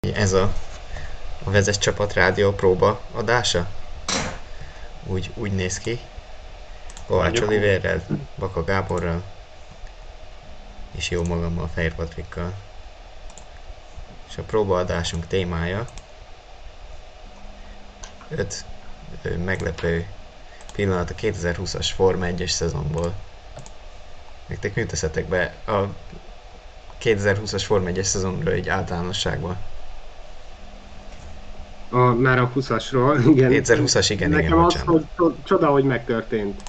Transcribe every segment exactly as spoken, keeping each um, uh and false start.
Ez a, a Vezes Csapat rádió próba adása? Úgy, úgy néz ki. Kovács Mondjuk úgy. Olivérrel, Baka Gáborral és jó magammal, Fehér Patrikkal. És a próbaadásunk témája öt meglepő pillanat a kétezer-húszas Forma egyes szezonból. Nektek mit teszetek be a kétezer-húszas Forma egyes szezonról egy általánosságban? A, már a huszasról, igen. kétezer-húszas, igen, igen, Nekem az, bocsánat. hogy cso- csoda, hogy megtörtént.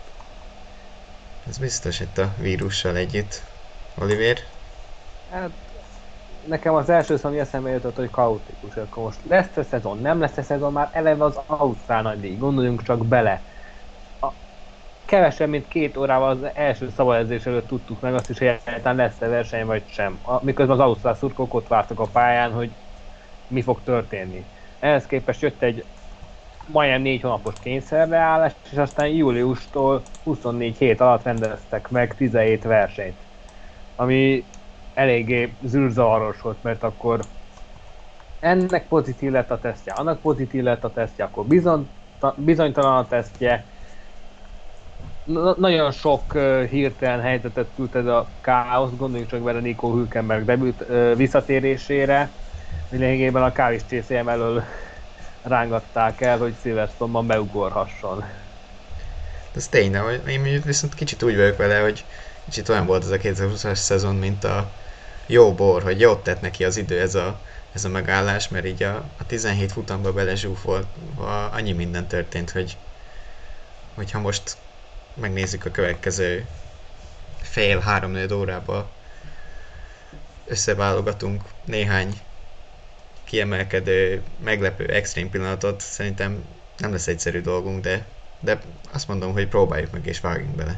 Ez biztos itt a vírussal együtt. Olivér? Hát, nekem az első szó, ami eszembe jutott, hogy kaotikus. Akkor most lesz-e szezon, nem lesz-e szezon, már eleve az Ausztrál nagydíj, gondoljunk csak bele. A kevesebb, mint két órával az első szabályozás előtt tudtuk meg azt is, hogy egyáltalán lesz-e verseny vagy sem. A, miközben az Ausztrál szurkolók ott vártak a pályán, hogy mi fog történni. Ehhez képest jött egy majdnem négy hónapos kényszerbeállás, és aztán júliustól huszonnégy hét alatt rendeztek meg tizenhét versenyt. Ami eléggé zűrzavaros volt, mert akkor ennek pozitív lett a tesztje, annak pozitív lett a tesztje, akkor bizony, bizonytalan a tesztje. Na, nagyon sok uh, hirtelen helyzetet küld ez a káosz, gondoljunk csak bele Nico Hülkenberg debüt uh, visszatérésére. Lényegében a kávis csészéjem elől rángatták el, hogy Silverstone-ban beugorhasson. Ez tényleg, hogy én viszont kicsit úgy vagyok vele, hogy kicsit olyan volt ez a kétezer-húszas szezon, mint a jó bor, hogy jót tett neki az idő ez a, ez a megállás, mert így a, a tizenhét futamba belezsúfolva annyi minden történt, hogy hogyha most megnézzük a következő fél, három-négy órába, összeválogatunk néhány kiemelkedő, meglepő, extrém pillanatot, szerintem nem lesz egyszerű dolgunk, de, de azt mondom, hogy próbáljuk meg és vágjunk bele.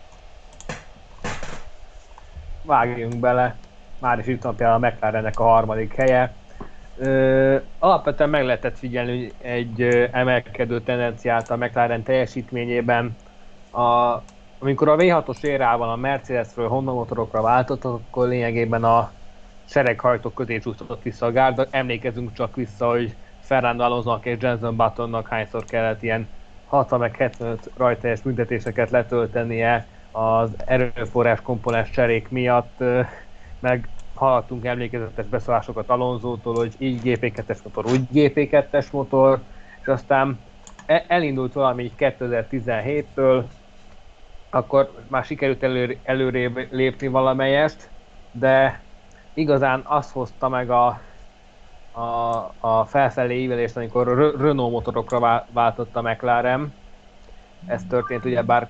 Vágjunk bele, már is itt van például a McLarennek a harmadik helye. Ö, alapvetően meg lehetett figyelni hogy egy ö, emelkedő tendenciát a McLaren teljesítményében. A, amikor a vé hatos érában a Mercedesről Honda motorokra váltottak, akkor lényegében a sereghajtók közé csúsztatott vissza a gárda. Emlékezünk csak vissza, hogy Fernando Alonsonak és Jenson Buttonnak hányszor kellett ilyen hatvan meg hetvenöt rajtelyes büntetéseket letöltenie az erőforrás komponens cserék miatt, meg hallottunk emlékezetes beszólásokat Alonsótól, hogy így gé pé kettes motor, úgy gé pé kettes motor, és aztán elindult valami kétezer-tizenhéttől, akkor már sikerült elő, előrébb lépni valamelyest, de igazán azt hozta meg a, a, a felfelé ívelést, amikor Renault motorokra váltott a McLaren. Ez történt ugyebár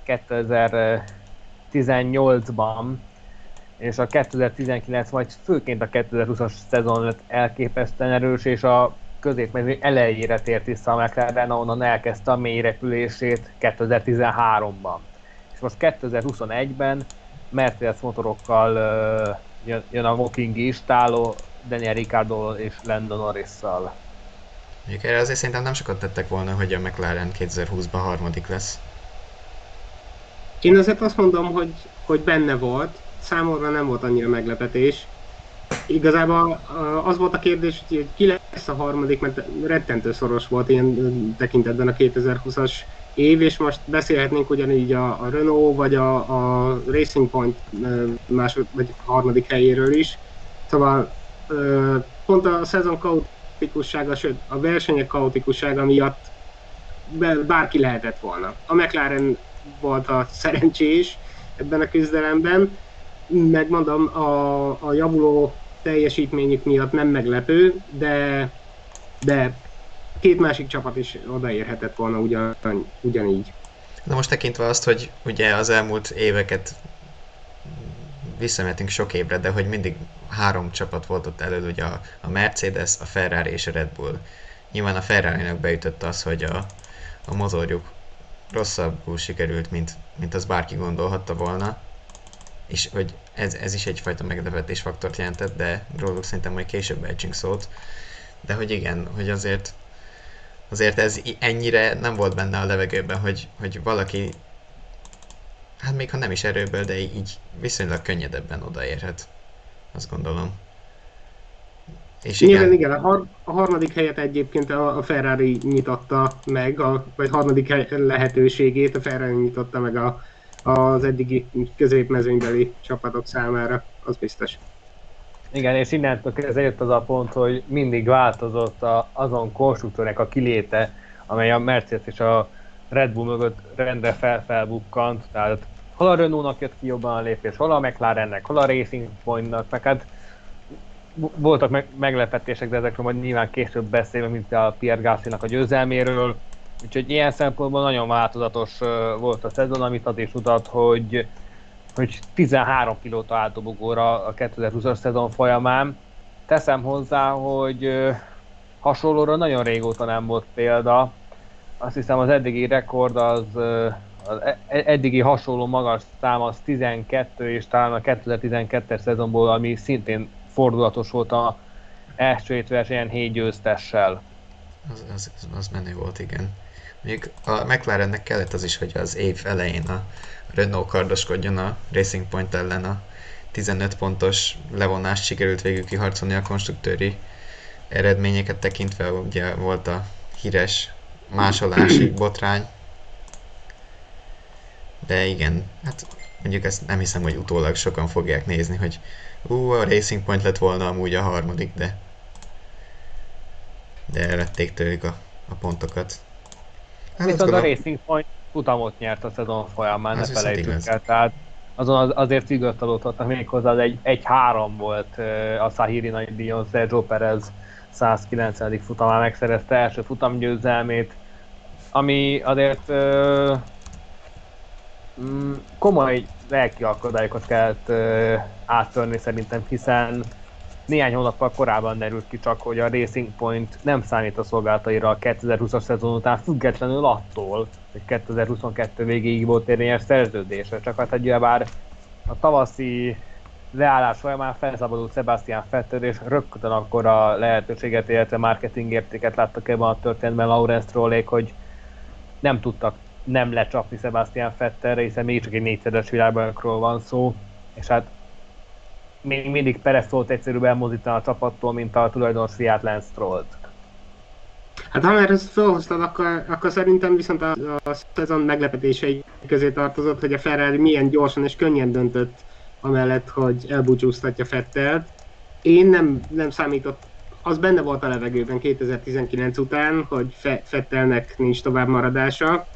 kétezer-tizennyolcban, és a kétezer-tizenkilenc, majd főként a kétezer-húszas szezon lett elképesztően erős, és a középmezőny elejére tért vissza a McLaren, ahonnan elkezdte a mély repülését kétezer-tizenháromban. És most kétezer-huszonegyben Mercedes motorokkal uh, jön, jön a Woking is, Táló, Daniel Ricciardo és Lando Norrisszal. Mondjuk erre azért szerintem nem sokat tettek volna, hogy a McLaren kétezer-húszban harmadik lesz. Én azért azt mondom, hogy, hogy benne volt, számomra nem volt annyira meglepetés. Igazából az volt a kérdés, hogy ki lesz a harmadik, mert rettentő szoros volt ilyen tekintetben a kétezer-húszas év, és most beszélhetnénk ugyanígy a, a Renault vagy a, a Racing Point másod, vagy harmadik helyéről is. Szóval pont a szezon kaotikussága, sőt a versenyek kaotikussága miatt bárki lehetett volna. A McLaren volt a szerencsés ebben a küzdelemben, megmondom, a, a javuló teljesítményük miatt nem meglepő, de, de két másik csapat is odaérhetett volna ugyan, ugyanígy. De most tekintve azt, hogy ugye az elmúlt éveket visszamehetünk sok évre, de hogy mindig három csapat volt ott elő, ugye a, a Mercedes, a Ferrari és a Red Bull. Nyilván a Ferrari-nak beütött az, hogy a, a motorjuk rosszabbul sikerült, mint, mint az bárki gondolhatta volna, és hogy ez, ez is egyfajta meglepetés faktort jelentett, de róluk szerintem majd később ejtsünk szót. De hogy igen, hogy azért azért ez ennyire nem volt benne a levegőben, hogy, hogy valaki, hát még ha nem is erőből, de így viszonylag könnyedebben odaérhet, azt gondolom. És Nyilván igen, igen, a, har- a harmadik helyet egyébként a, a Ferrari nyitotta meg, a, vagy harmadik hely lehetőségét a Ferrari nyitotta meg a, az eddigi középmezőnybeli csapatok számára, az biztos. Igen, és innentől kezdve jött az a pont, hogy mindig változott a, azon konstruktőrnek a kiléte, amely a Mercedes és a Red Bull mögött rendre fel-felbukkant. Tehát hol a Renault-nak jött ki jobban a lépés, hol a McLarennek, hol a Racing Point-nak, meg hát voltak meg, meglepetések, de ezekről majd nyilván később beszélünk, mint a Pierre Gasly-nak a győzelméről. Úgyhogy ilyen szempontból nagyon változatos volt a szezon, amit az is mutat, hogy hogy tizenhárom pilóta állt dobogóra a kétezer-húszas szezon folyamán. Teszem hozzá, hogy hasonlóra nagyon régóta nem volt példa. Azt hiszem az eddigi rekord az, az eddigi hasonló magas szám az tizenkettő, és talán a kétezer-tizenkettes szezonból, ami szintén fordulatos volt a első hét versenyen hét győztessel. az, az, az menő volt, igen. Még a McLarennek kellett az is, hogy az év elején a Renault kardoskodjon a Racing Point ellen, a tizenöt pontos levonást sikerült végül kiharcolni a konstruktőri eredményeket tekintve, ugye volt a híres másolási botrány. De igen, hát mondjuk ezt nem hiszem, hogy utólag sokan fogják nézni, hogy ú, a Racing Point lett volna amúgy a harmadik, de de elvették tőlük a, a pontokat. Hát Viszont a Racing Point futamot nyert a szezon folyamán, ne felejtsük el. Tehát azon az, azért vigasztalódhatnak méghozzá, az egy, egy három volt a Sahiri nagydíjon, Sergio Perez százkilencvenedik futamán megszerezte első futamgyőzelmét, ami azért ö, mm, komoly lelki akadályokat kellett ö, áttörni szerintem, hiszen néhány hónappal korábban derült ki csak, hogy a Racing Point nem számít a szolgálataira a kétezer-húszas szezon után, függetlenül attól, hogy kétezer-huszonkettő végéig volt érvényes szerződése. Csak hát egy bár a tavaszi leállás folyamán felszabadult Sebastian Vettel, és rögtön akkor a lehetőséget, illetve marketing értéket láttak ebben a történetben Lawrence Strollék, hogy nem tudtak nem lecsapni Sebastian Vettelre, hiszen még csak egy négyszeres világbajnokról van szó, és hát még mindig Perez volt egyszerűbb elmozdítani a csapattól, mint a tulajdonos fiát Lance Strollt. Hát ha már ezt felhoztad, akkor, akkor szerintem viszont a, a szezon meglepetései közé tartozott, hogy a Ferrari milyen gyorsan és könnyen döntött amellett, hogy elbúcsúztatja Vettelt. Én nem, nem számított, az benne volt a levegőben kétezer-tizenkilenc után, hogy Vettelnek nincs tovább maradása.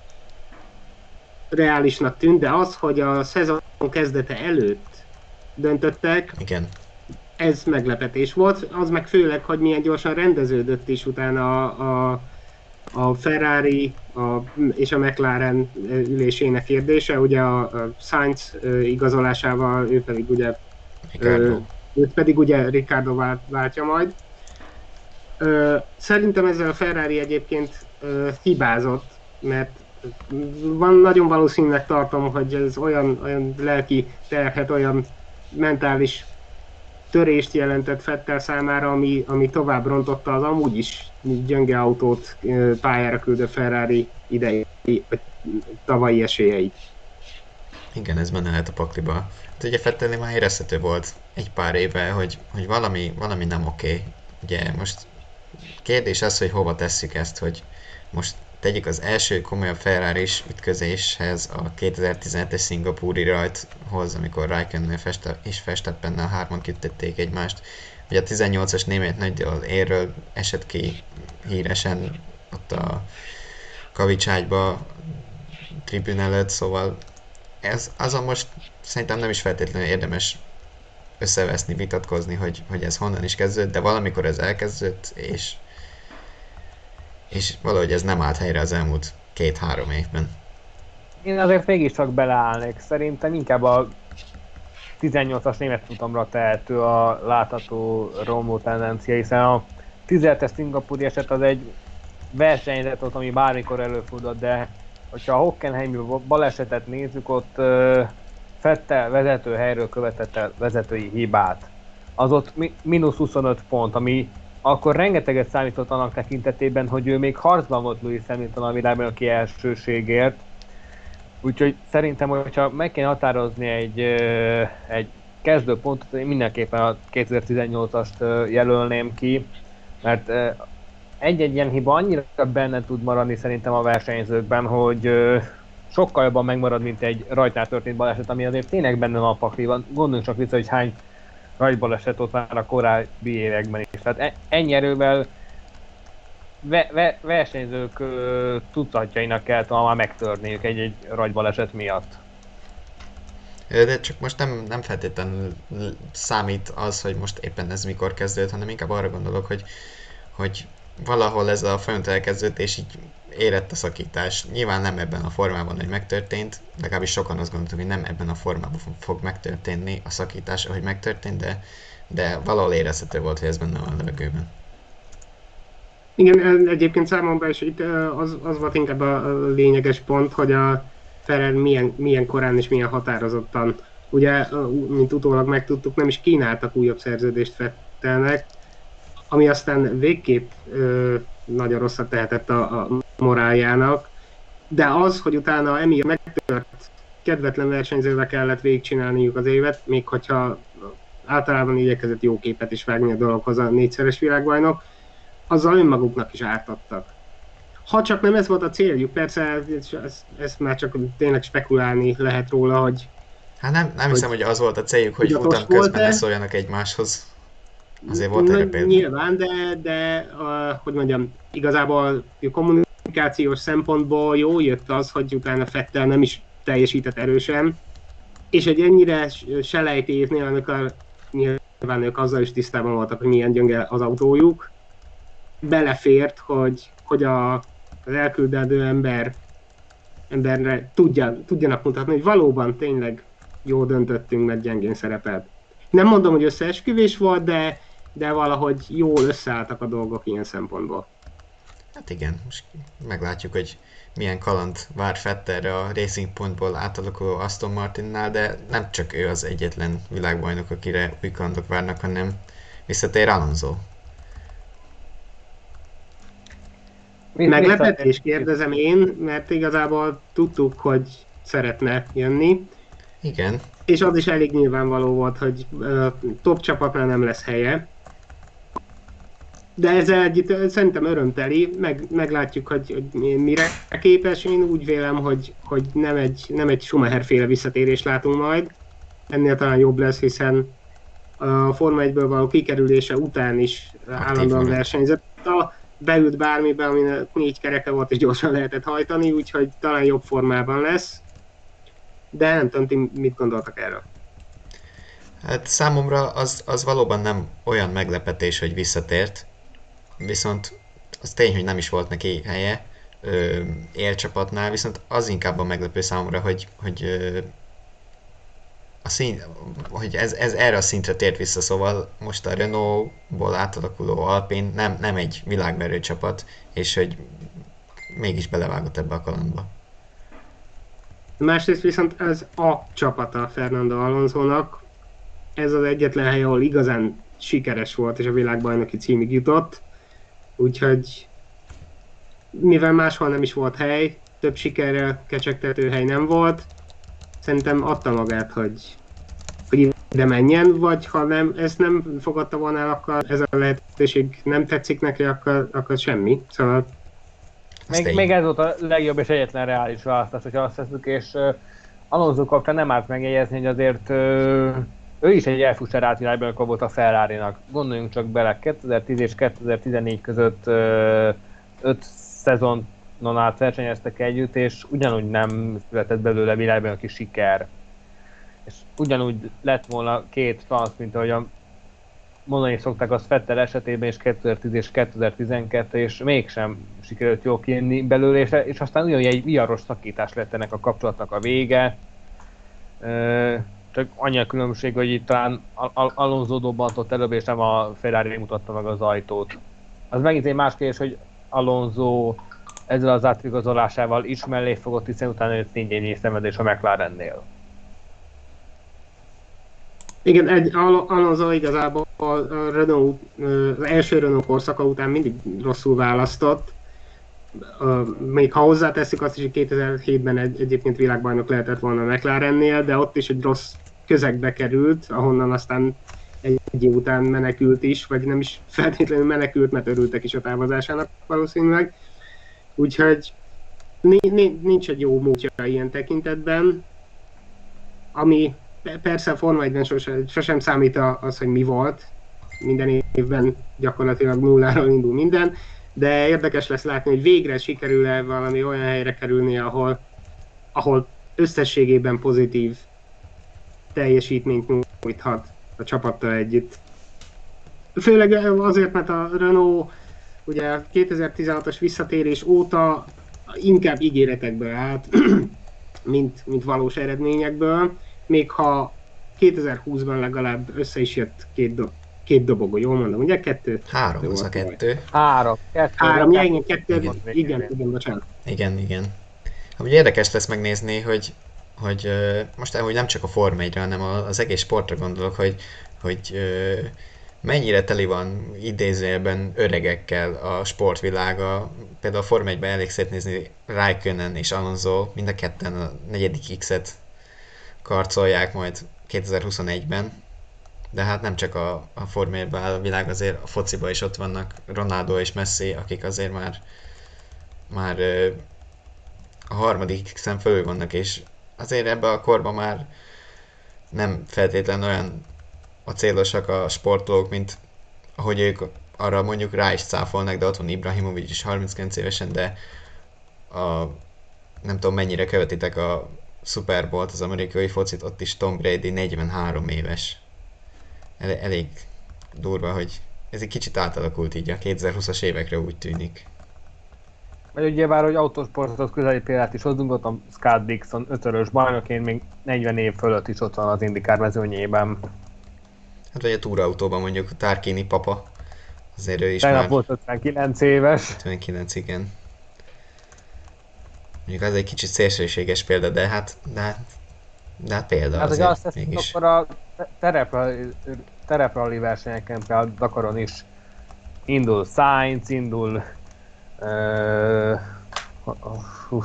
Reálisnak tűnt, de az, hogy a szezon kezdete előtt döntöttek, igen. Ez meglepetés volt, az meg főleg, hogy milyen gyorsan rendeződött is utána a, a, a Ferrari a, és a McLaren ülésének kérdése, ugye a, a Sainz igazolásával, ő pedig ugye Ricardo. őt pedig ugye Ricardo vált, váltja majd. Szerintem ezzel a Ferrari egyébként hibázott, mert van, nagyon valószínűleg tartom, hogy ez olyan, olyan lelki terhet, olyan mentális törést jelentett Vettel számára, ami, ami tovább rontotta az amúgy is gyönge autót pályára küldő Ferrari idei, vagy tavalyi esélyeit. Igen, ez benne lehet a pakliba. Hát ugye Vettelnél már érezhető volt egy pár éve, hogy, hogy valami, valami nem oké. Ugye most kérdés az, hogy hova tesszük ezt, hogy most tegyük az első komolyabb Ferrari-s ütközéshez a kétezer-tizenhetes szingapúri rajthoz, amikor Raikkonen és Verstappennel hárman kittették egymást. Ugye a tizennyolcas német nagydíjról érről esett ki híresen ott a kavicságyba tribün előtt, szóval ez azon most szerintem nem is feltétlenül érdemes összeveszni, vitatkozni, hogy, hogy ez honnan is kezdődött, de valamikor ez elkezdődött, és és valahogy ez nem állt helyre az elmúlt két-három évben. Én azért mégiscsak beleállnék. Szerintem inkább a tizennyolcas német futamra tehető a látható romló tendencia, hiszen a tizenhetes szingapúri eset az egy versenyzet volt, ami bármikor előfordult, de hogyha a Hockenheimi balesetet nézzük, ott Vettel vezető helyről követett el vezetői hibát. Az ott mínusz huszonöt pont, ami akkor rengeteget számított annak tekintetében, hogy ő még harcban volt Lewis Hamilton a világbajnoki elsőségért. Úgyhogy szerintem, hogyha meg kéne határozni egy, egy kezdőpontot én mindenképpen a kétezer-tizennyolcast jelölném ki, mert egy-egy ilyen hiba annyira benne tud maradni szerintem a versenyzőkben, hogy sokkal jobban megmarad, mint egy rajtnál történt baleset, ami azért tényleg benne van a pakliban. Gondoljunk csak vissza, hogy hány rajtbaleset ott már a korábbi években is. Tehát ennyi erővel ve- ve- versenyzők tucatjainak kell talán már megtörniük egy-egy rajtbaleset miatt. De csak most nem, nem feltétlenül számít az, hogy most éppen ez mikor kezdődött, hanem inkább arra gondolok, hogy, hogy valahol ez a folyamat elkezdődött, és így érett a szakítás. Nyilván nem ebben a formában, hogy megtörtént, legalábbis sokan azt gondoltuk, hogy nem ebben a formában fog megtörténni a szakítás, ahogy megtörtént, de, de valahol érezhető volt, hogy ez benne van a levegőben. Igen, egyébként számomra is itt az, az volt inkább a lényeges pont, hogy a Ferrari milyen, milyen korán és milyen határozottan. Ugye, mint utólag megtudtuk, nem is kínáltak újabb szerződést Vettelnek, ami aztán végképp ö, nagyon rosszat tehetett a, a moráljának, de az, hogy utána emiatt megtört kedvetlen versenyzővel kellett végigcsinálniuk az évet, még hogyha általában igyekezett jó képet is vágni a dologhoz a négyszeres világbajnok, azzal önmaguknak is ártottak. Ha csak nem ez volt a céljuk, persze ezt, ezt már csak tényleg spekulálni lehet róla, hogy... Hát nem, nem hiszem, hogy az volt a céljuk, hogy futam közben ne szóljanak egymáshoz. Azért volt erre példa. Nyilván, de, de uh, hogy mondjam, igazából kommunikációs szempontból jó jött az, hogy utána Vettel nem is teljesített erősen, és egy ennyire selejti évnél, amikor nyilván ők azzal is tisztában voltak, hogy milyen gyönge az autójuk, belefért, hogy, hogy a, az elküldendő ember, emberre tudja, tudjanak mutatni, hogy valóban tényleg jól döntöttünk, mert gyengén szerepelt. Nem mondom, hogy összeesküvés volt, de, de valahogy jól összeálltak a dolgok ilyen szempontból. Hát igen, most meglátjuk, hogy milyen kaland vár Vettelre a Racing Pointból átalakuló Aston Martinnál, de nem csak ő az egyetlen világbajnok, akire új kalandok várnak, hanem visszatér Alonso. Meglepetés kérdezem én, mert igazából tudtuk, hogy szeretne jönni. Igen. És az is elég nyilvánvaló volt, hogy uh, top csapatnál nem lesz helye. De ezzel együtt szerintem örömteli, meg, meglátjuk, hogy, hogy mire képes. Én úgy vélem, hogy, hogy nem egy, nem egy Schumacher-féle visszatérést látunk majd. Ennél talán jobb lesz, hiszen a Forma egyből való kikerülése után is állandóan versenyzett. Beült bármibe, aminek négy kereke volt és gyorsan lehetett hajtani, úgyhogy talán jobb formában lesz. De nem tudom, ti mit gondoltak erről? Hát számomra az, az valóban nem olyan meglepetés, hogy visszatért, viszont az tény, hogy nem is volt neki helye ö, élcsapatnál, viszont az inkább a meglepő számomra, hogy, hogy, ö, a szín, hogy ez, ez erre a szintre tért vissza, szóval most a Renault-ból átalakuló Alpine nem, nem egy világverő csapat, és hogy mégis belevágott ebbe a kalandba. Másrészt viszont ez a csapata Fernando Alonsónak, ez az egyetlen hely, ahol igazán sikeres volt és a világbajnoki címig jutott, úgyhogy mivel máshol nem is volt hely, több sikerrel kecsegtető hely nem volt, szerintem adta magát, hogy, hogy ide menjen, vagy ha nem, ezt nem fogadta volna el, akkor ez a lehetőség nem tetszik neki, akkor, akkor semmi. Szóval Még, még ez volt a legjobb és egyetlen reális választás, hogyha azt tesszük, és uh, Alonso kapcsán nem árt megjegyezni, hogy azért uh, ő is egy elfusserált világbajnok volt a Ferrari-nak. Gondoljunk csak bele, kétezer-tíz és kétezer-tizennégy között uh, öt szezonon át versenyeztek együtt, és ugyanúgy nem született belőle világbajnoki siker. És ugyanúgy lett volna két franc, mint ahogy a mondani szokták az Vettel esetében is kétezer-tíz és kétezer-tizenkettő, és mégsem sikerült jól kijönni belőle, és, és aztán ugyanúgy egy viharos szakítás lett ennek a kapcsolatnak a vége. Csak annyi a különbség, hogy itt talán Alonso dobbantott előbb, és nem a Ferrari mutatta meg az ajtót. Az megint egy más kérdés, hogy Alonso ezzel az átigazolásával is mellé fogott, hiszen utána jött négy szenvedés a McLarennél. Igen, egy Al- Alonso igazából a Renault, az első Renault korszaka után mindig rosszul választott. Még ha hozzáteszik azt is, hogy kétezer-hétben egy, egyébként világbajnok lehetett volna a McLarennél, de ott is egy rossz közegbe került, ahonnan aztán egy év után menekült is, vagy nem is feltétlenül menekült, mert örültek is a távozásának valószínűleg. Úgyhogy nincs egy jó múltja ilyen tekintetben, ami persze a Forma egyben sosem, sosem számít az, hogy mi volt. Minden évben gyakorlatilag nulláról indul minden, de érdekes lesz látni, hogy végre sikerül-e valami olyan helyre kerülni, ahol, ahol összességében pozitív teljesítményt nyújthat a csapattal együtt. Főleg azért, mert a Renault ugye a kétezer-tizenhatos visszatérés óta inkább ígéretekből állt, mint, mint valós eredményekből, még ha kétezer-húszban legalább össze is jött két, do, két dobogó, jól mondom, ugye? Kettő? Három, az a kettő. Három. Kettő, Három, ja, igen, kettő, igen, igen, igen, bocsánat. Igen, igen. Amúgy érdekes lesz megnézni, hogy, hogy uh, most hogy nem csak a Forma egyre, hanem az egész sportra gondolok, hogy, hogy uh, mennyire teli van idézőjelben öregekkel a sportvilága. Például a Forma egyben elég szép nézni Raikkonen és Alonso, mind a ketten a negyedik X-et karcolják majd kétezer-huszonegyben. De hát nem csak a, a Forma egyben áll a világ, azért a fociban is ott vannak Ronaldo és Messi, akik azért már, már a harmadik X-en fölül vannak, és azért ebben a korban már nem feltétlenül olyan a célosak a sportolók, mint ahogy ők arra mondjuk rá is cáfolnak, de ott van Ibrahimovic is harminckilenc évesen, de a, nem tudom mennyire követitek a Super Bowl-t, az amerikai focit, ott is Tom Brady negyvenhárom éves. El, elég durva, hogy ez egy kicsit átalakult így a kétezer-húszas évekre, úgy tűnik. Vagy ugye bár, hogy autósportot közeli példát is hozzunk, ott a Scott Dixon ötörös bajnoként még negyven év fölött is ott van az IndyCar mezőnyében. Hát vagy a túrautóban mondjuk Tarquini papa, azért ő is Tegnap már... volt ötvenkilenc éves. ötvenkilenc, igen. Mondjuk az egy kicsit szélsőséges példa, de hát, de hát, de hát példa Hát, azért hogy azt teszünk, mégis. akkor a tereprali, tereprali versenyeken, például Dakaron is indul Sainz, indul uh, uh,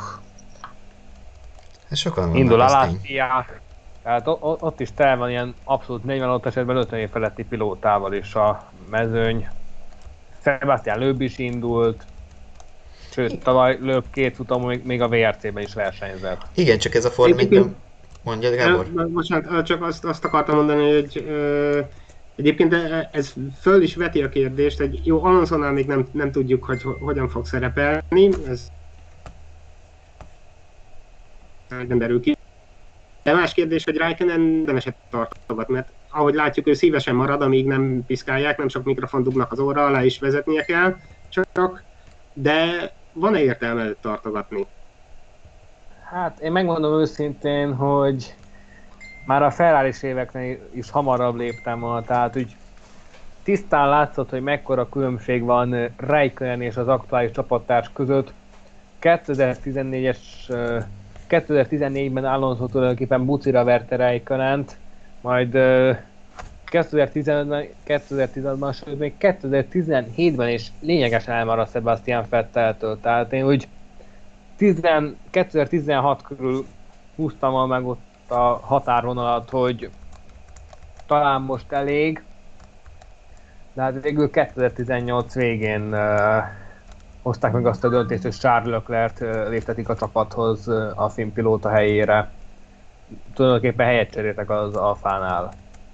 Hát sokan vannak, indul az tény. Alatia. Tehát ott, ott is tel van ilyen abszolút negyvenöt esetben ötven év feletti pilótával is a mezőny. Sebastian Loeb is indult. Sőt, tavaly Loeb két futamon még, még a vé er cé-ben is versenyzett. Igen, csak ez a Forma egyben... Mondjad, Gábor? Ö, Bocsánat, csak azt, azt akartam mondani, hogy ö, egyébként ez föl is veti a kérdést, hogy jó, Alonsonál még nem, nem tudjuk, hogy hogyan fog szerepelni, ez nem derül ki. De más kérdés, hogy Raikkonen nem esett tartogat, mert ahogy látjuk, ő szívesen marad, amíg nem piszkálják, nem sok mikrofon dugnak az óra alá, is vezetnie kell, csak, de van-e értelme őt tartogatni? Hát én megmondom őszintén, hogy már a Ferrari-s éveknél is hamarabb léptem volna, tehát úgy tisztán látszott, hogy mekkora különbség van Raikkonen és az aktuális csapattárs között. kétezer-tizennégyes, kétezer-tizennégyben Alonso tulajdonképpen bucira verte Raikkonent, majd kétezer-tizenötben, kétezer-tizenhatban, sőt még kétezer-tizenhétben is lényegesen elmaradt Sebastian Vetteltől, tehát én úgy kétezer-tizenhat körül húztam meg ott a határvonalat, hogy talán most elég, de hát végül kétezer-tizennyolc végén uh, hozták meg azt a döntést, hogy Charles Leclerc uh, léptetik a csapathoz uh, a finn pilóta helyére. Tulajdonképpen helyet cseréltek az Alfánál.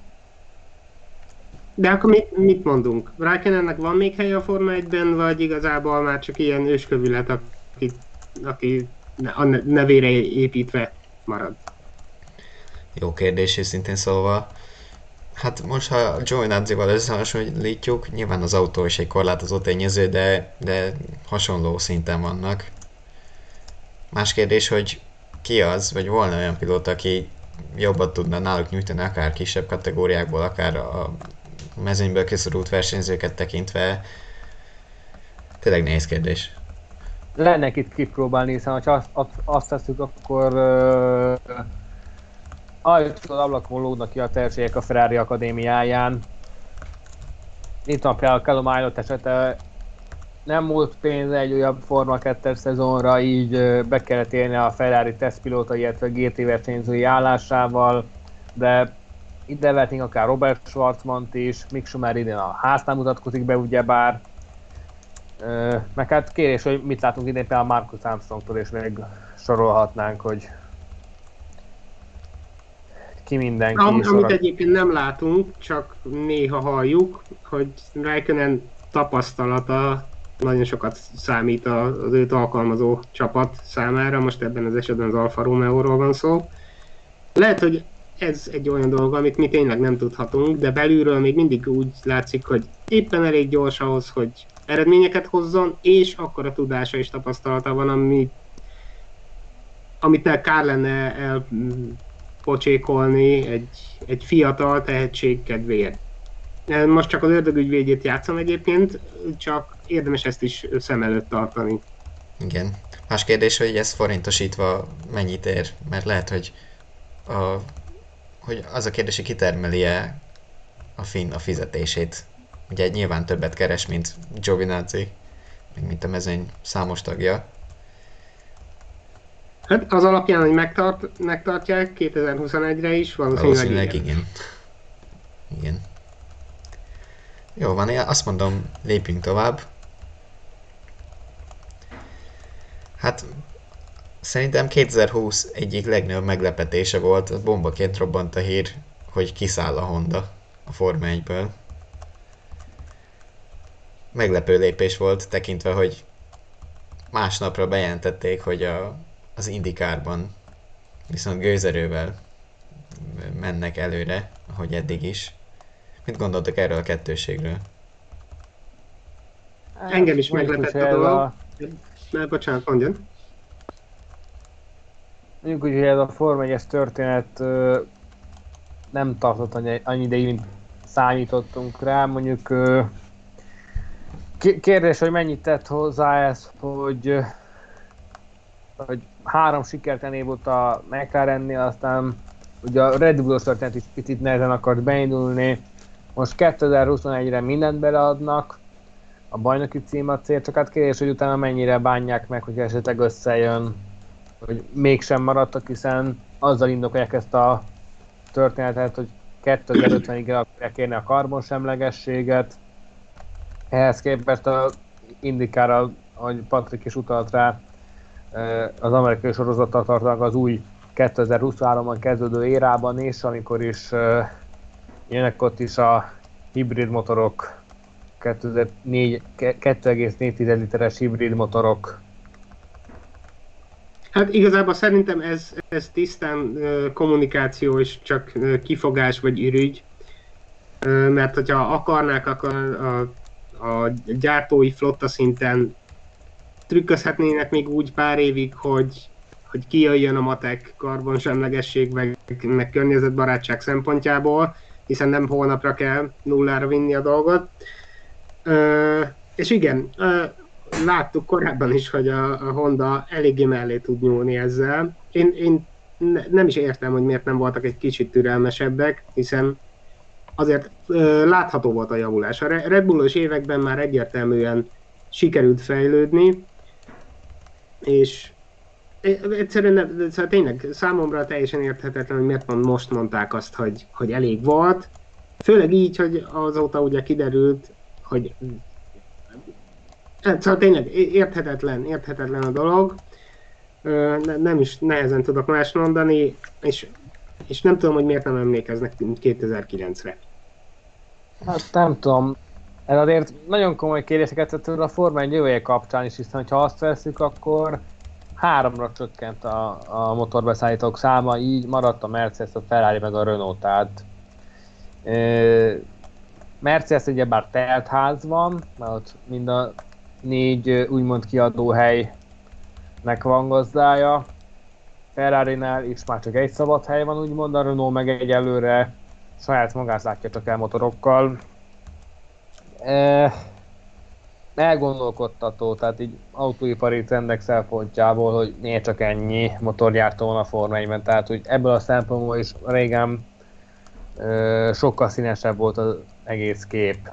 De akkor mit, mit mondunk? Raikkonennek van még helye a Forma egyben, vagy igazából már csak ilyen őskövület, aki, aki a nevére építve marad? Jó kérdés, őszintén szólva. Hát most, ha Giovinazzival összehasonlítjuk, nyilván az autó is egy korlátozó tényező, de, de hasonló szinten vannak. Más kérdés, hogy ki az, vagy volna olyan pilóta, aki jobban tudna náluk nyújtani, akár kisebb kategóriákból, akár a mezőnyből kiszorult versenyzőket tekintve. Tényleg nehéz kérdés. Lenne itt kipróbálni, hiszen ha azt, azt, azt tesszük, akkor uh, ajtól ablakon lógnak ki a tehetségek a Ferrari Akadémiáján. Itt van például Callum Ilott esete, nem volt pénze egy újabb Forma kettes szezonra, így uh, be kellett élni a Ferrari tesztpilóta, illetve gé té versenyzői állásával, de ide vehetnénk akár Robert Schwarzmant is, Mick Schumacher idén a háznál mutatkozik be ugyebár. Ö, meg hát kérés, hogy mit látunk idén például Marcus Armstrongtól, és még sorolhatnánk, hogy ki mindenki. Am, sorol... amit egyébként nem látunk, csak néha halljuk, hogy Räikkönen tapasztalata nagyon sokat számít az őt alkalmazó csapat számára, most ebben az esetben az Alfa Romeo-ról van szó. Lehet, hogy ez egy olyan dolog, amit mi tényleg nem tudhatunk, de belülről még mindig úgy látszik, hogy éppen elég gyors ahhoz, hogy eredményeket hozzon, és akkor a tudása és tapasztalata van, ami, amit kár lenne elpocsékolni egy, egy fiatal tehetség kedvéért. Most csak az ördögügyvédjét játszom egyébként, csak érdemes ezt is szem előtt tartani. Igen. Más kérdés, hogy ez forintosítva mennyit ér, mert lehet, hogy, a, hogy az a kérdés, hogy kitermeli-e a finn a fizetését. Ugye nyilván többet keres, mint Giovinazzi, meg mint a mezőny számos tagja. Hát az alapján, hogy megtart, megtartják kétezer-huszonegyre is, valószínűleg, Valószínűleg igen. igen. Igen. Jó van, én azt mondom, lépjünk tovább. Hát szerintem kétezer-húsz egyik legnagyobb meglepetése volt, az bombaként robbant a hír, hogy kiszáll a Honda a Forma egyből. Meglepő lépés volt, tekintve, hogy másnapra bejelentették, hogy a, az IndyCarban viszont gőzerővel mennek előre, ahogy eddig is. Mit gondoltok erről a kettőségről? Engem is Mondjuk, meglepett hogy a ez dolog. a- Mert bocsánat, mondjon. Mondjuk úgy, hogy ez a Forma egyes történet ö, nem tartott annyi, annyi ideig, mint számítottunk rá. Mondjuk ö, ki- kérdés, hogy mennyit tett hozzá ez, hogy, ö, hogy három sikertené volt a McLarennél, aztán ugye a Red Bullos történet is picit nehezen akart beindulni. Most kétezer-huszonegyre mindent beleadnak, a bajnoki cím a cél, csak hát kérdés, hogy utána mennyire bánják meg, hogy esetleg összejön, hogy mégsem maradtak, hiszen azzal indokolják ezt a történetet, hogy kétezer-ötvenig el akarják érni a karbonsemlegességet. Ehhez képest a IndyCar-ral, ahogy Patrik is utalt rá, az amerikai sorozattal tartanak az új kétezer-huszonháromban kezdődő érában is, amikor is jönnek ott is a hibrid motorok, kétezer-négy kettő egész négy literes hibrid motorok. Hát igazából szerintem ez, ez tisztán uh, kommunikáció és csak uh, kifogás vagy ürügy. Uh, mert hogyha akarnák, akkor a, a gyártói flotta szinten trükközhetnének még úgy pár évig, hogy, hogy kijöjjön a matek karbonsemlegesség meg, meg környezetbarátság szempontjából, hiszen nem holnapra kell nullára vinni a dolgot. Uh, és igen, uh, láttuk korábban is, hogy a, a Honda eléggé mellé tud nyúlni ezzel. Én, én ne, nem is értem, hogy miért nem voltak egy kicsit türelmesebbek, hiszen azért uh, látható volt a javulás. A Red Bullos években már egyértelműen sikerült fejlődni, és egyszerűen nem, szóval tényleg számomra teljesen érthetetlen, hogy miért pont most mondták azt, hogy, hogy elég volt. Főleg így, hogy azóta ugye kiderült, hogy szóval tényleg érthetetlen, érthetetlen a dolog. Nem is nehezen tudok más mondani, és, és nem tudom, hogy miért nem emlékeznek kétezer-kilencre. Hát nem tudom. Ez azért nagyon komoly kérdéseket tett a Forma egy jövője kapcsán is, hiszen ha azt veszük, akkor háromra csökkent a, a motorbeszállítók száma, így maradt a Mercedes, a Ferrari meg a Renault. Tehát e, Mercedes ugyebár telt ház van, mert ott mind a négy úgymond kiadóhelynek van gazdája. Ferrari-nál is már csak egy szabad hely van, úgymond, a Renault meg egyelőre saját magát látja csak el motorokkal. E, elgondolkodtató, tehát így autóipari trendek szempontjából, hogy miért csak ennyi motorgyártó van a Forma egyben, tehát hogy ebből a szempontból is régen e, sokkal színesebb volt az egész kép.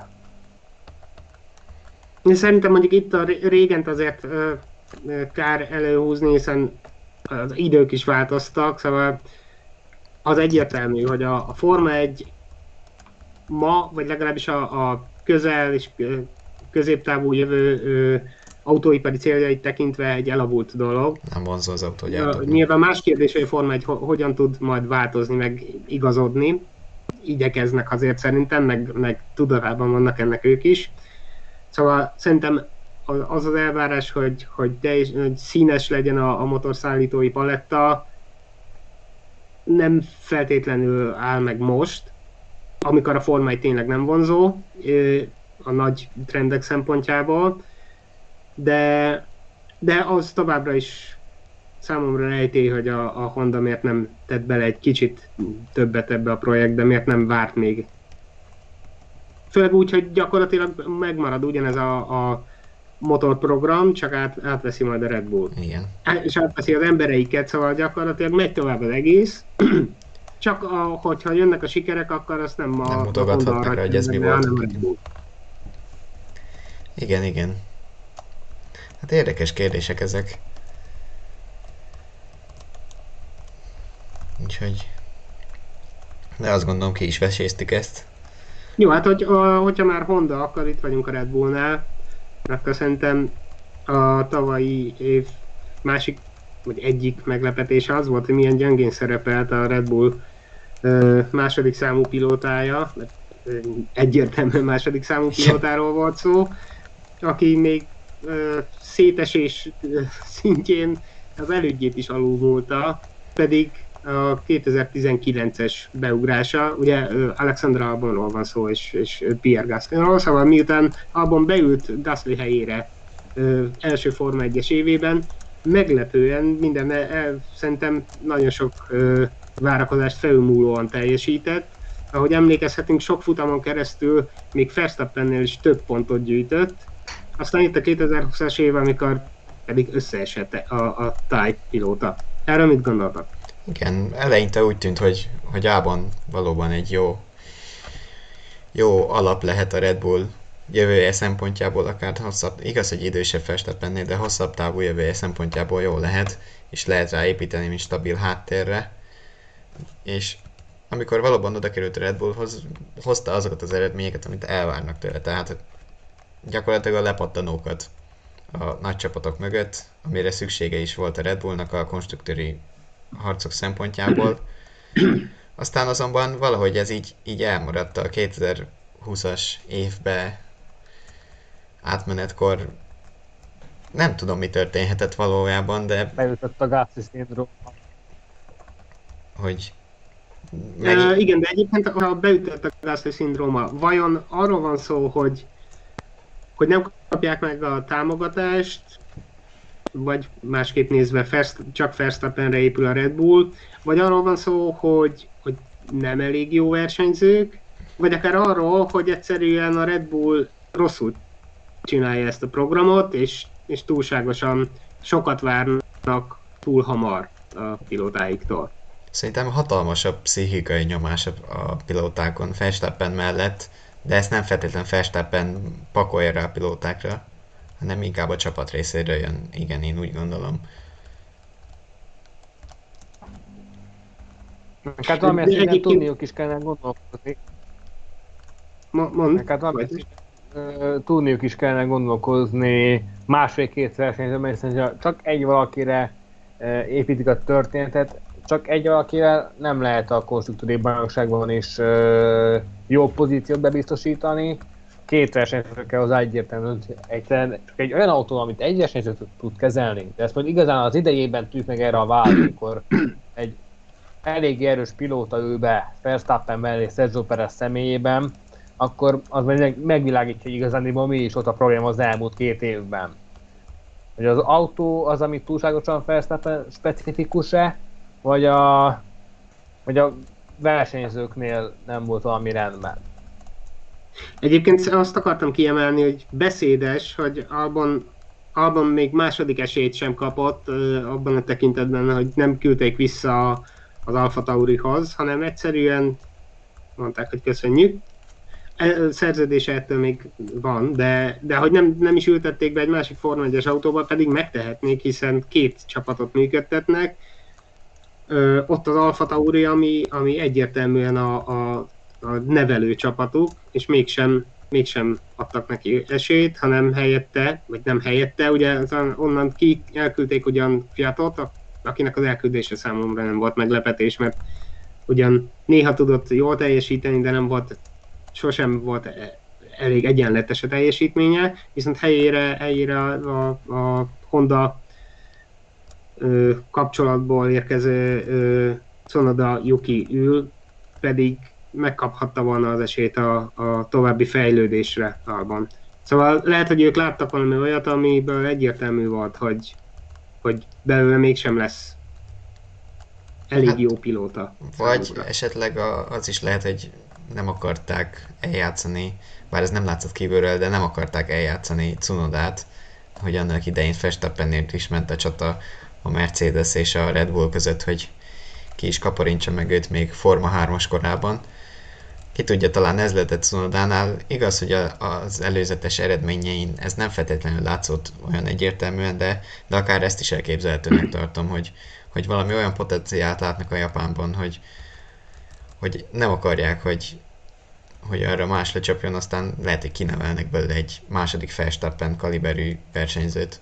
Szerintem mondjuk itt a régent azért ö, ö, kár előhúzni, hiszen az idők is változtak, szóval az egyértelmű, hogy a, a Forma egy ma, vagy legalábbis a, a közel és középtávú jövő ö, autóipari céljait tekintve egy elavult dolog. Nem vonzó az autógyártóknak. Nyilván más kérdés, hogy a Forma egy ho- hogyan tud majd változni, meg igazodni. Igyekeznek azért szerintem, meg, meg tudatában vannak ennek ők is. Szóval szerintem az az elvárás, hogy, hogy, teljes, hogy színes legyen a, a motorszállítói paletta, nem feltétlenül áll meg most, amikor a Forma egy tényleg nem vonzó a nagy trendek szempontjából, de, de az továbbra is számomra rejtély, hogy a, a Honda miért nem tett bele egy kicsit többet ebbe a projektbe, miért nem várt még. Főleg úgy, hogy gyakorlatilag megmarad ugyanez a, a motorprogram, csak át, átveszi majd a Red Bull. Igen. És átveszi az embereiket, szóval gyakorlatilag megy tovább az egész. Csak a, hogyha jönnek a sikerek, akkor azt nem a, nem a mutogathatnak rá, hogy ez mi volt. volt. Igen, igen. Hát érdekes kérdések ezek. Úgyhogy... De azt gondolom, ki is veséztük ezt. Jó, hát hogy, a, hogyha már Honda, akkor itt vagyunk a Red Bullnál. Akkor szerintem a tavalyi év másik, vagy egyik meglepetése az volt, hogy milyen gyengén szerepelt a Red Bull ö, második számú pilótája. Egyértelműen második számú pilótáról volt szó, aki még ö, szétesés szintjén az elődjét is alulmúlta, pedig a kétezer-tizenkilences beugrása, ugye Alexander Albonról van szó, és, és Pierre Gaslyról, szóval miután Albon beült Gasly helyére ö, első Forma egyes évében, meglepően minden, el, szerintem nagyon sok ö, várakozást felülmúlóan teljesített. Ahogy emlékezhetünk, sok futamon keresztül még Verstappennél is több pontot gyűjtött. Aztán itt a kétezer-húszas év, amikor pedig összeesett a, a táj pilóta. Erről mit gondoltak? Igen, eleinte úgy tűnt, hogy, hogy Albon valóban egy jó, jó alap lehet a Red Bull jövője szempontjából, akár hosszabb, igaz, hogy idősebb Verstappennél, de hosszabb távú jövője szempontjából jó lehet, és lehet rá építeni, mint stabil háttérre. És amikor valóban oda került a Red Bullhoz, hozta azokat az eredményeket, amit elvárnak tőle, tehát gyakorlatilag a lepattanókat a nagy csapatok mögött, amire szüksége is volt a Red Bullnak a konstruktőri harcok szempontjából. Aztán azonban valahogy ez így, így elmaradt a kétezer-húszas évbe átmenetkor. Nem tudom, mi történhetett valójában, de... Beütött a Gasly szindróma. Hogy... Mennyi... Uh, igen, de egyébként ha beütött a Gasly szindróma, vajon arról van szó, hogy, hogy nem kapják meg a támogatást, vagy másképp nézve First, csak Verstappenre épül a Red Bull, vagy arról van szó, hogy, hogy nem elég jó versenyzők, vagy akár arról, hogy egyszerűen a Red Bull rosszul csinálja ezt a programot, és, és túlságosan sokat várnak túl hamar a pilótáiktól. Szerintem hatalmasabb pszichikai nyomás a pilótákon Verstappen mellett, de ezt nem feltétlenül Verstappen pakolja rá a pilótákra, hanem inkább a csapat részéről jön. Igen, én úgy gondolom. Hát valamilyen szinten tudniuk is kellene gondolkozni. Mond, hát valamilyen szinten tudniuk is kellene gondolkozni másfél-két versenyző, mert csak egy valakire építik a történetet, csak egy valakivel nem lehet a konstruktúri bajnokságban is jó pozíciót bebiztosítani. Két versenyző kell hozzá egyértelműen, egyszerűen csak egy olyan autó, amit egy versenyző tud kezelni, de ezt majd igazán az idejében tűnt meg erre a vált, amikor egy elég erős pilóta ül be Verstappen mellé Sergio Perez személyében, akkor az megvilágítja, hogy igazániból mi is ott a probléma az elmúlt két évben. Hogy az autó az, ami túlságosan Verstappen specifikus-e, vagy a, vagy a versenyzőknél nem volt valami rendben. Egyébként azt akartam kiemelni, hogy beszédes, hogy Albon, Albon még második esélyt sem kapott abban a tekintetben, hogy nem küldték vissza az Alfa Taurihoz, hanem egyszerűen mondták, hogy köszönjük. Szerződése ettől még van, de, de hogy nem, nem is ültették be egy másik Forma egyes autóba, pedig megtehetnék, hiszen két csapatot működtetnek. Ö, ott az Alfa Tauri, ami, ami egyértelműen a, a, a nevelő csapatuk, és mégsem, mégsem adtak neki esélyt, hanem helyette, vagy nem helyette, ugye onnan ki elküldték ugyan Fiatot, akinek az elküldése számomra nem volt meglepetés, mert ugyan néha tudott jól teljesíteni, de nem volt, sosem volt elég egyenletes a teljesítménye, viszont helyére, helyére a, a, a Honda ö, kapcsolatból érkező ö, Tsunoda Yuki ül, pedig megkaphatta volna az esélyt a, a további fejlődésre abban. Szóval lehet, hogy ők láttak valami olyat, amiből egyértelmű volt, hogy, hogy belőle mégsem lesz elég Hát, jó pilóta. Vagy számukra. esetleg a, az is lehet, hogy nem akarták eljátszani, bár ez nem látszott kívülről, de nem akarták eljátszani Tsunodát, hogy annak idején Verstappennél is ment a csata a Mercedes és a Red Bull között, hogy ki is kaparintsa meg őt még Forma hármas korában. Ki tudja, talán ez lehetett Tsunodánál. Igaz, hogy a, az előzetes eredményein ez nem feltétlenül látszott olyan egyértelműen, de, de akár ezt is elképzelhetőnek tartom, hogy, hogy valami olyan potenciált látnak a Japánban, hogy, hogy nem akarják, hogy, hogy arra más lecsapjon, aztán lehet, hogy kinevelnek belőle egy második Verstappen kaliberű versenyzőt.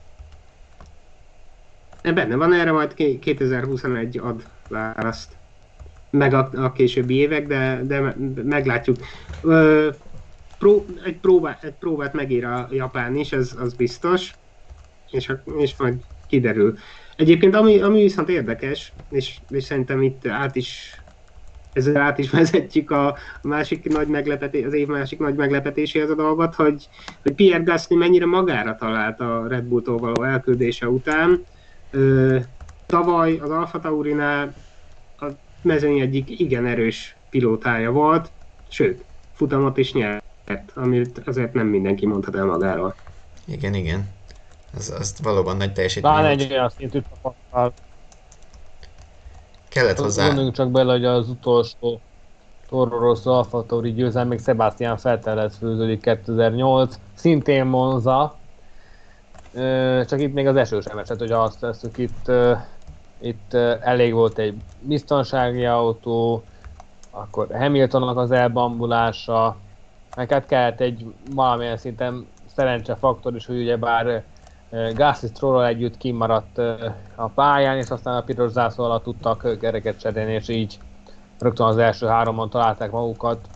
Benne van, erre majd kétezer-huszonegy ad választ. Meg a, a későbbi évek, de, de meglátjuk. Ö, pró, egy, próbá, egy próbát megír a Japán is, ez az biztos, és, és majd kiderül. Egyébként ami, ami viszont érdekes, és, és szerintem itt át is, ezzel át is vezetjük a másik nagy meglepetés, az év másik nagy meglepetéséhez a dolgot, hogy, hogy Pierre Gasly mennyire magára talált a Red Bulltól való elküldése után. Ö, tavaly az Alfa Taurinál a mezőny egyik igen erős pilótája volt, sőt, futamot is nyert, amit azért nem mindenki mondhat el magáról. Igen, igen. Az, az valóban nagy teljesítmény. Talán volt. egy olyan szintű csapattal. Kellett hozzá. Gondoljunk csak bele, hogy az utolsó Toro Rosso Alfa Tauri győzelem még Sebastian Vettelhez főződik kétezer-nyolc, szintén Monza. Csak itt még az eső sem esett, hogy azt tesszük, itt, itt elég volt egy biztonsági autó, akkor Hamiltonnak az elbambulása, meg hát kellett egy valamilyen szinten szerencsefaktor is, hogy ugyebár Gasly Strollal együtt kimaradt a pályán, és aztán a piros zászló alatt tudtak kereket cserélni, és így rögtön az első háromon találták magukat.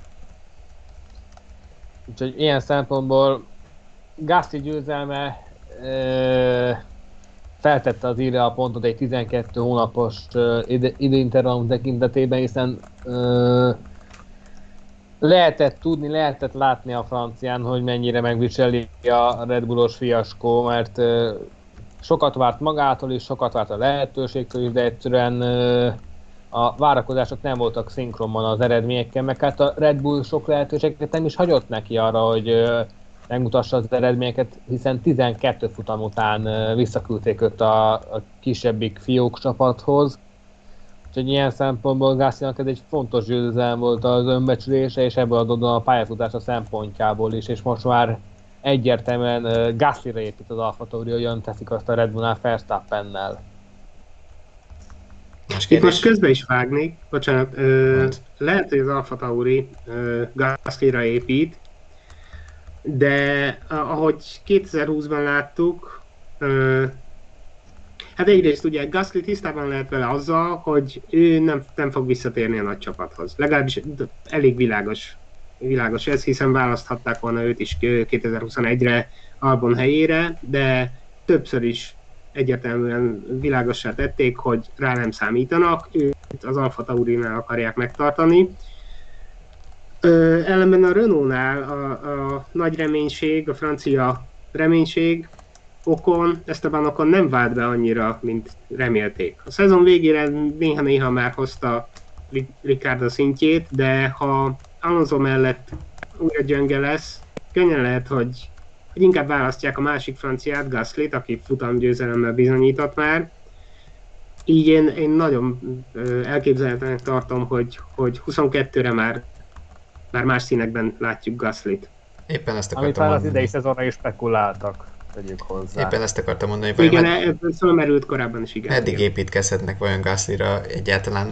Úgyhogy ilyen szempontból Gasly győzelme e, feltette az írja a pontot egy tizenkét hónapos ide, időintervallum tekintetében, hiszen e, lehetett tudni, lehetett látni a francián, hogy mennyire megviseli a Red Bullos fiaskó, mert e, sokat várt magától is, sokat várt a lehetőségtől is, de egyszerűen e, a várakozások nem voltak szinkronban az eredményekkel, meg hát a Red Bull sok lehetőséget nem is hagyott neki arra, hogy e, megmutassa az eredményeket, hiszen tizenkét futam után visszaküldték őt a, a kisebbik fiók csapathoz. Úgyhogy ilyen szempontból Gaslynak ez egy fontos győzelem volt az önbecsülése, és ebből adódóan a pályafutása szempontjából is, és most már egyértelműen Gaslyra épít az Alfa Tauri, olyan teszik azt a Red Bullnál Verstappennel. Itt most közbe is vágnék, bocsánat, ö, lehet, hogy az Alfa Tauri ö, Gaslyra épít, de ahogy kétezer-húszban láttuk, ö, hát egyrészt ugye Gasly tisztában lehet vele azzal, hogy ő nem, nem fog visszatérni a nagy csapathoz. Legalábbis elég világos, világos ez, hiszen választhatták volna őt is kétezer-huszonegyre Albon helyére, de többször is egyértelműen világossá tették, hogy rá nem számítanak, őt az Alfa Taurinál akarják megtartani. Ö, ellenben a Renault-nál a, a nagy reménység, a francia reménység Ocon, Esteban Ocon nem vált be annyira, mint remélték. A szezon végére néha-néha már hozta Ricciardo szintjét, de ha Alonso mellett újra gyönge lesz, könnyen lehet, hogy, hogy inkább választják a másik franciát, Gaslyt, aki futamgyőzelemmel bizonyított már. Így én, én nagyon elképzelhetőnek tartom, hogy, hogy huszonkettőre már már más színekben látjuk Gaslyt. Éppen ezt Amit akartam már az mondani. idei szezonra is spekuláltak. tegyük hozzá. Éppen ezt akartam mondani, hogy Igen, vajon med- ebből fölmerült korábban is, igen. meddig igen. építkezhetnek vajon Gaslyra egyáltalán.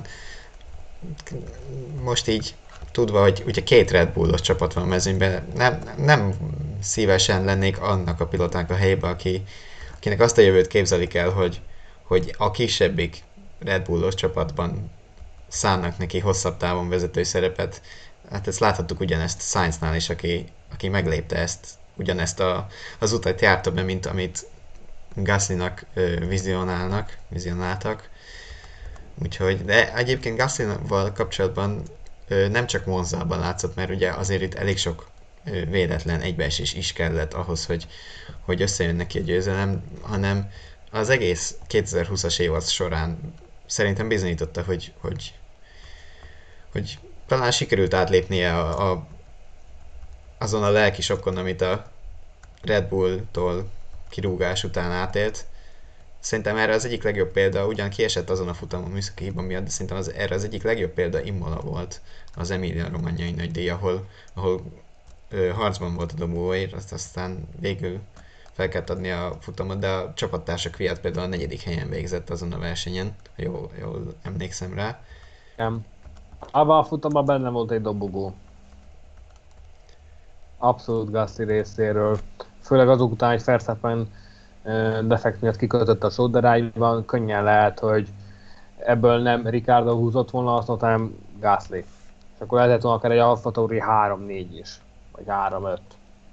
Most így tudva, hogy ugye két Red Bullos csapat van a mezőnyben, nem, nem szívesen lennék annak a pilotának a helyébe, aki, akinek azt a jövőt képzelik el, hogy, hogy a kisebbik Red Bullos csapatban szánnak neki hosszabb távon vezetői szerepet. Hát ezt láthattuk ugyanezt Sainznál is, aki, aki meglépte ezt, ugyanezt a, az utat járta be, mint amit Gaslynak ö, vizionálnak, vizionáltak. Úgyhogy, de egyébként Gaslyval kapcsolatban ö, nem csak Monzában látszott, mert ugye azért itt elég sok ö, véletlen egybeesés is kellett ahhoz, hogy, hogy összejön neki a győzelem, hanem az egész kétezer-húszas évad során szerintem bizonyította, hogy, hogy, hogy talán sikerült átlépnie a, a, azon a lelki sokkon, amit a Red Bulltól kirúgás után átélt. Szerintem erre az egyik legjobb példa, ugyan kiesett azon a futamon műszaki hiba miatt, de szerintem az, erre az egyik legjobb példa Imola volt, az Emilia-Romagnai nagydíj, ahol, ahol ö, harcban volt a dobóért, azt aztán végül fel kellett adni a futamot, de a csapattársak miatt például a negyedik helyen végzett azon a versenyen, ha jól, jól emlékszem rá. Nem. Abban a futamban benne volt egy dobogó. Abszolút Gasly részéről. Főleg azok után, hogy Verstappen defekt miatt kikötött a sóderájban, könnyen lehet, hogy ebből nem Ricardo húzott volna azt, hanem Gasly. És akkor lehetett volna akár egy Alfa Tauri három négy is, vagy három öt.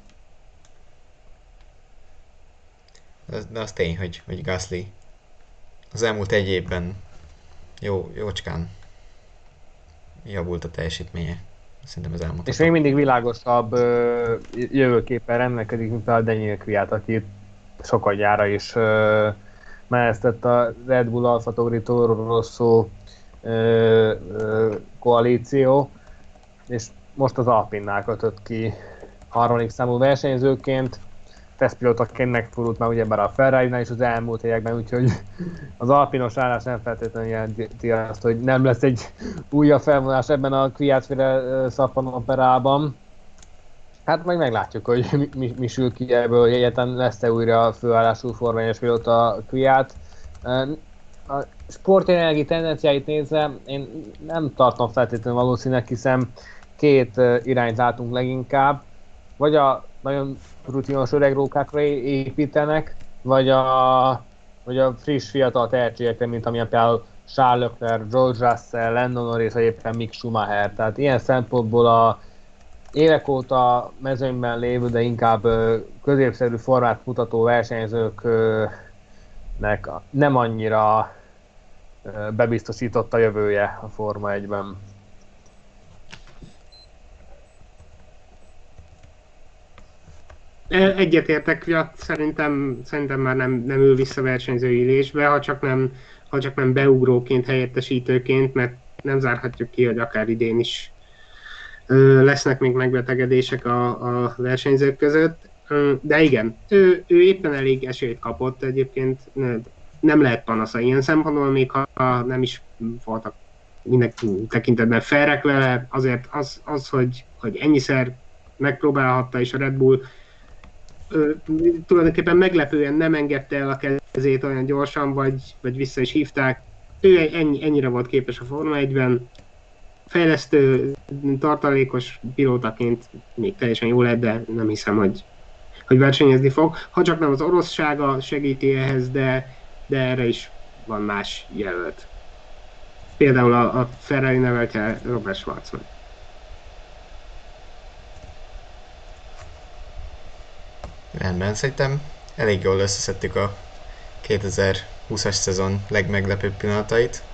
De, de az tény, hogy, hogy Gasly az elmúlt egy évben jó, jócskán javult a teljesítménye. Szerintem ez elmondható. És még mindig világosabb ö, jövőképpen rendelkezik, mint a Daniel Kvyat, aki sokadjára is ö, menesztett a Red Bull Alfa Tauri Toro Rosso ö, ö, koalíció, és most az Alpinnál kötött ki harmadik számú versenyzőként. Tesztpilótaként megfordult már ugyebár a Ferrari-nál is az elmúlt években, úgyhogy az alpinos állás nem feltétlenül jelenti azt, hogy nem lesz egy újabb felvonás ebben a Kvyat-féle szappanoperában. Hát majd meglátjuk, hogy mi, mi, mi sül ki ebből, hogy egyáltalán lesz-e újra főállású formányos pilóta Kvyat. A sportjelenlegi tendenciáit nézve én nem tartom feltétlenül valószínűleg, hiszen két irányt látunk leginkább. Vagy a nagyon rutinos öreg rókákra építenek, vagy a, vagy a friss fiatal tehetségekre, mint amilyen például Charles Leclerc, George Russell, Lando Norris, vagy éppen Mick Schumacher. Tehát ilyen szempontból a évek óta mezőnyben lévő, de inkább középszerű formát mutató versenyzőknek nem annyira bebiztosított a jövője a Forma egyben. Egyetértek, ja, szerintem, szerintem már nem, nem ül vissza versenyzői ülésbe, ha csak nem, ha csak nem beugróként, helyettesítőként, mert nem zárhatjuk ki, hogy akár idén is ö, lesznek még megbetegedések a, a versenyzők között. De igen, ő, ő éppen elég esélyt kapott egyébként, nem lehet panasza ilyen szempontból, még ha nem is voltak minden tekintetben felrek vele, azért az, az hogy, hogy ennyiszer megpróbálhatta, és a Red Bull Ö, tulajdonképpen meglepően nem engedte el a kezét olyan gyorsan, vagy, vagy vissza is hívták. Ő ennyi, ennyire volt képes a Forma egyben. Fejlesztő, tartalékos pilótaként még teljesen jó lett, de nem hiszem, hogy, hogy versenyezni fog. Ha csak nem az oroszsága segíti ehhez, de, de erre is van más jelölt. Például a, a Ferrari neveltje Robert Schwarzman. Rendben, szerintem elég jól összeszedtük a kétezer-húszas szezon legmeglepőbb pillanatait.